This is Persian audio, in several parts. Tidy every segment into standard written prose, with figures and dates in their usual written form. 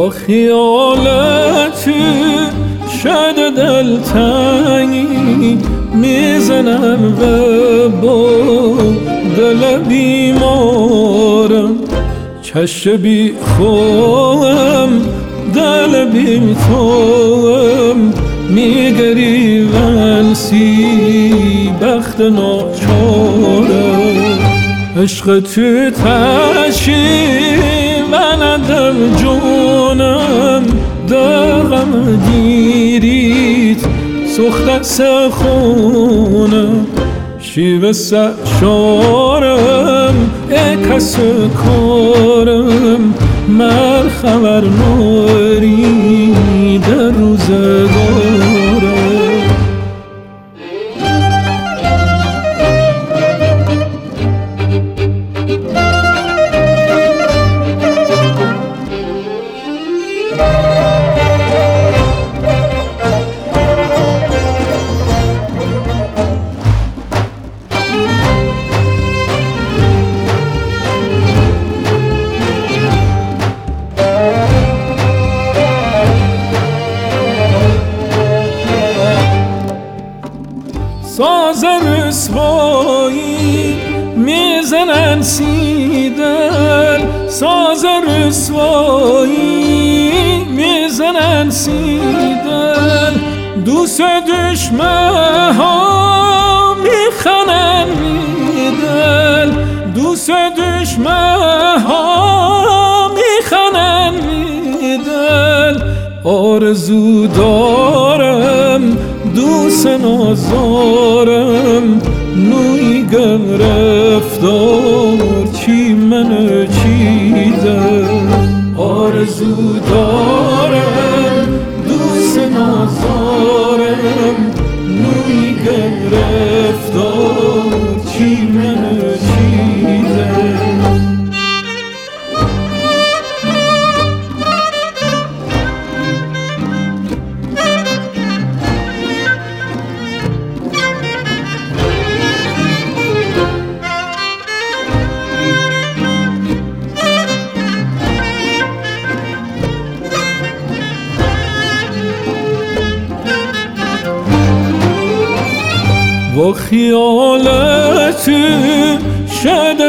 با خیالت شد دلتنگی میزنم و با دل بیمارم، چشم بی خوام دل بی توام میگریون سی بخت ناچارم. عشق تو تشی بندم جونم دغم دیریت سخت سخونم، شیوه سشارم کس کارم مر خبر ناری در روزگارم. ساز رسوایی میزنن سی دل، ساز رسوایی میزنن سی دل، دوست دشمن ها میخنن میدل، دوست دشمن ها میخنن میدل. آرزو دارم دوست نازارم نوی گرفتار چی من چیدم. آرزو دارم دوست نازارم نوی گرفتار چی من چیدم. با خیالت شد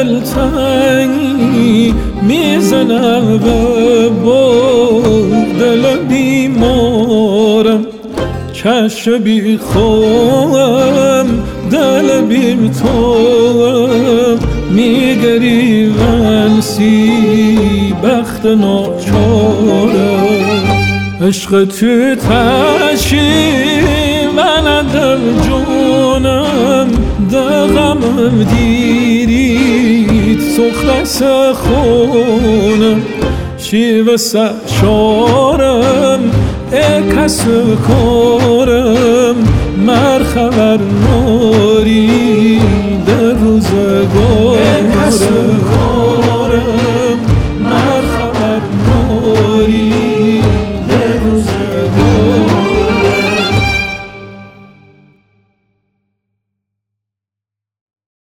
دلتنگی میزنم و با دل بیمارم، چشم بی خوام دل بی توام میگریون سی بخت ناچارم. عشق تو تشی بندم جونم دغمم دیریت سخت سخونم، شیوه سشارم کس کارم مر خبر ناری در روزگارم.